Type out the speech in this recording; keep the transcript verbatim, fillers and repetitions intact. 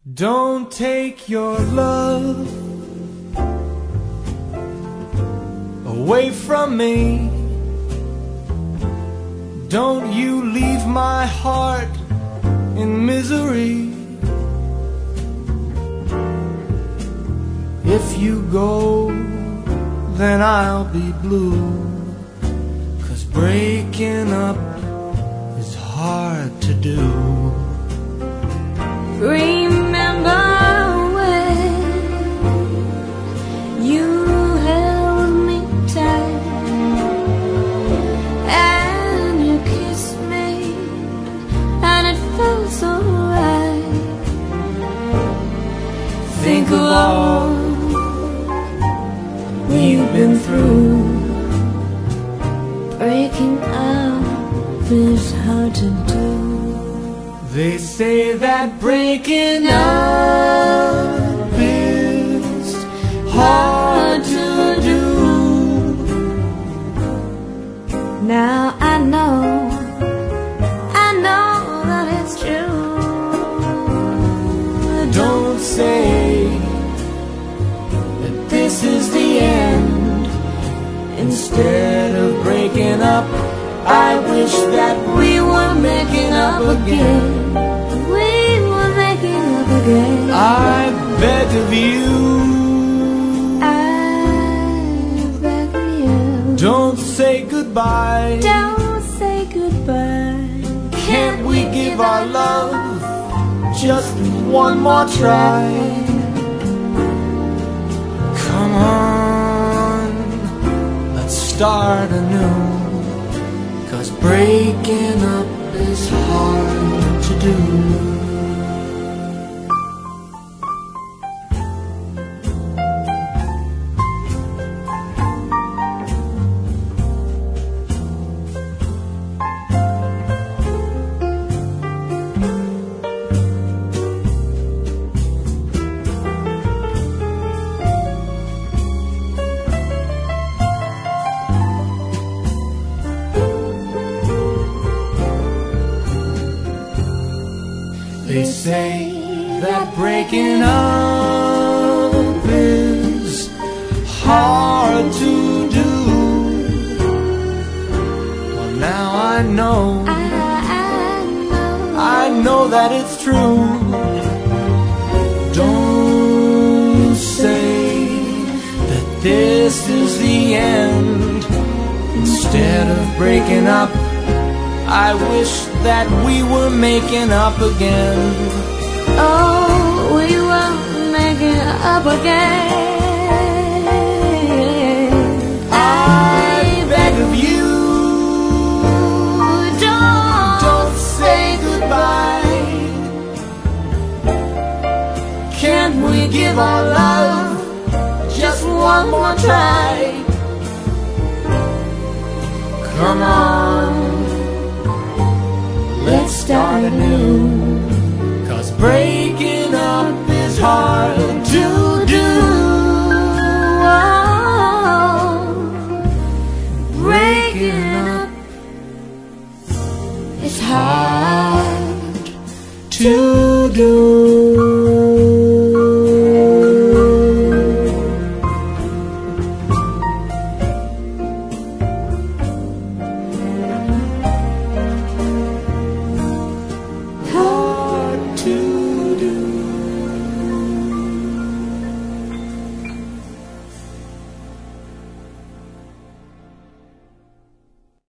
Don't take your love away from me. Don't you leave my heart in misery. If you go, then I'll be blue, 'cause breaking up is hard to do. Remember when you held me tight and you kissed me and it felt so right. Think of all we've been through. Breaking up is hard to do. They say that breaking up is hard to do. Now I know, I know that it's true. Don't say that this is the end. Instead of breaking up, I wish that we were making up again. We were making up again. I beg of you, I beg of you, don't say goodbye. don't say goodbye. Can't we give our love just one more try? Come on, let's start anew, 'cause breaking up is hard to do. They say that breaking up is hard to do. Well, now I know, I, I know, I know that it's true. Don't say that this is the end. Instead of breaking up, I wish that we were making up again. Oh, we were making up again. I beg of you, don't, don't say goodbye. Can't we give our love just one more try? Come on, let's start anew, 'cause breaking up is hard